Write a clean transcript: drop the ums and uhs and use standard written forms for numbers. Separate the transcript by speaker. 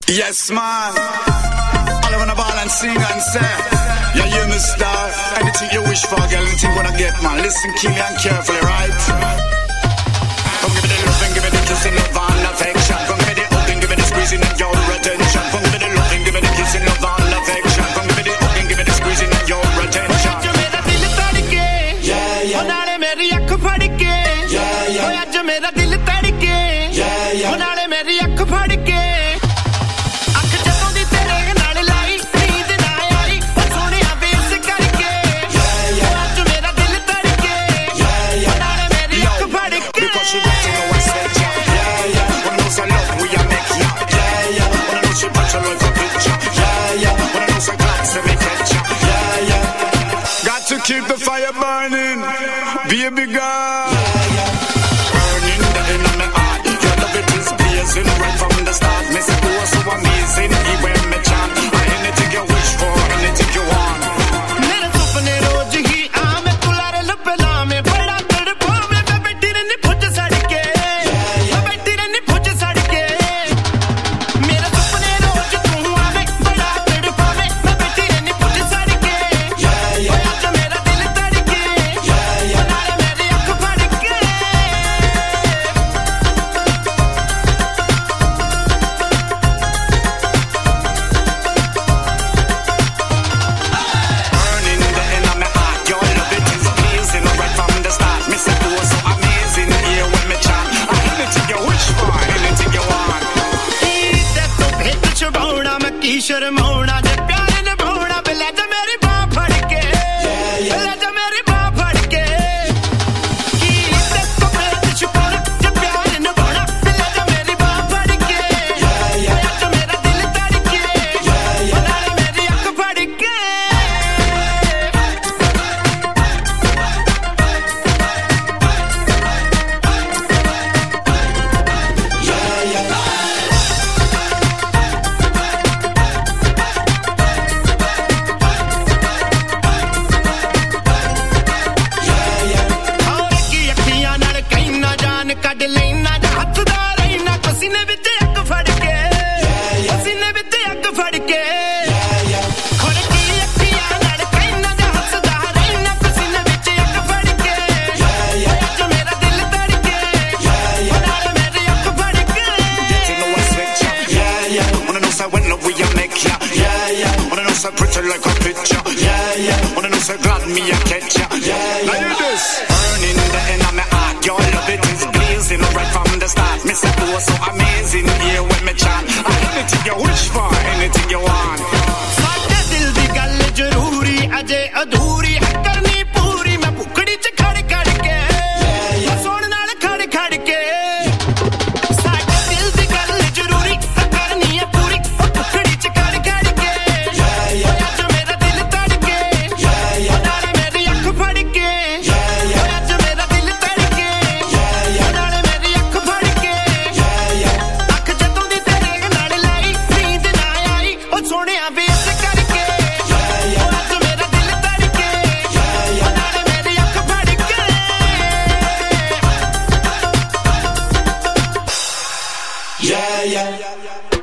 Speaker 1: Yes, man. All I wanna ball and sing and say, yeah, you me star. Anything you wish for, girl, anything gonna get, man. Listen keenly and carefully, right? Come give me the love and give me the kissing, love and affection. Come give me the hug and give me the squeezing and your attention. Come give me the love and give me the kissing, love and affection. Come give me the hug and give me the squeezing and your attention.
Speaker 2: जो मेरा दिल तड़के, वो नाले मेरी आँख फड़के, वो आज मेरा दिल तड़के, वो नाले मेरी आँख Phadke.
Speaker 1: To keep the fire burning, baby girl. Burning the in my heart. Your love it is blazing right from the start. Me say you are so amazing, even me chant. Anything you wish for, anything you want.
Speaker 2: मेरे सपने रोज ही आमे तुलारे लपला में बड़ा तड़पा में मैं बैठी रहनी फुट सड़के, मैं बैठी रहनी फुट सड़के. मेरे सपने रोज तू आमे बड़ा तड़पा में मैं बैठी रहनी फुट सड़के. शर्माना जे प्यार निभाना बिला जा मेरी बाह फड़ के, बिला जा मेरी बाह फड़ के. की देखो बेद छुपाना जे प्यार निभाना बिला जा मेरी बाह फड़ के. बिला जा मेरा दिल तड़के, बिला जा मेरी आँख फड़ के. ਕੱਢ ਲੈਣਾ ਜਾਂ ਹੱਥ ਦਾ ਰਹਿਣਾ ਪਸੀਨੇ ਵਿੱਚ ਅੱਗ ਫੜ ਕੇ, ਪਸੀਨੇ ਵਿੱਚ ਅੱਗ ਫੜ ਕੇ. ਖੁਰਕੀ ਅੱਖੀਆਂ ਨਾਲ ਕਹਿਣਾ ਜਾਂ ਹੱਸਦਾ ਰਹਿਣਾ ਪਸੀਨੇ ਵਿੱਚ ਅੱਗ ਫੜ ਕੇ. ਅੱਜ ਮੇਰਾ ਦਿਲ ਤੜਕੇ, ਨਾਲ ਮੇਰੀ ਅੱਖ ਫੜ ਕੇ.
Speaker 1: You know I switch ya, yeah. Wanna know say when love we a make ya, yeah. Wanna know say pretty like a picture, yeah. Wanna know say glad me a catch ya, now you this. Burning the end of my heart, your love it is blazing right from the start. Me say you are so amazing, here when me chant. Anything you wish for, anything you want.
Speaker 2: ਸਾਡੇ ਦਿਲ ਦੀ ਗੱਲ ਜ਼ਰੂਰੀ ਅਜੇ ਅਧੂਰੀ ਹੈ ਕਰਨੀ ਪੂਰੀ. ਮੈਂ ਭੁੱਖੜੀ ਚ ਖੜ ਖੜ ਕੇ, ਸੁਣ ਨਾਲ ਖੜ ਖੜ ਕੇ. ਸਾਡੇ ਦਿਲ ਦੀ ਗੱਲ ਜ਼ਰੂਰੀ ਕਰਨੀ ਹੈ ਪੂਰੀ. ਭੁੱਖੜੀ ਚ ਖੜ ਖੜ ਕੇ, ਅੱਜ ਮੇਰਾ ਦਿਲ ਤੜਕੇ, ਨਾਲ ਮੇਰੀ ਅੱਖ ਫੜ ਕੇ. ਅੱਜ ਮੇਰਾ ਦਿਲ ਤੜਕੇ, ਨਾਲ ਮੇਰੀ ਅੱਖ ਫੜ ਕੇ. ਅੱਖ ਜਦੋਂ ਦੀ ਤੇਰੇ ਨਾਲ ਲਾਈ ਨੀਂਦ ਨਾ ਆਈ ਉਹ ਸੋਹਣਿਆ ਵੇਸ ਕਰਕੇ. ਅੱਜ ਮੇਰਾ ਦਿਲ ਤੜਕੇ, ਨਾਲ ਮੇਰੀ ਅੱਖ ਫੜ ਕੇ.
Speaker 1: Yeah.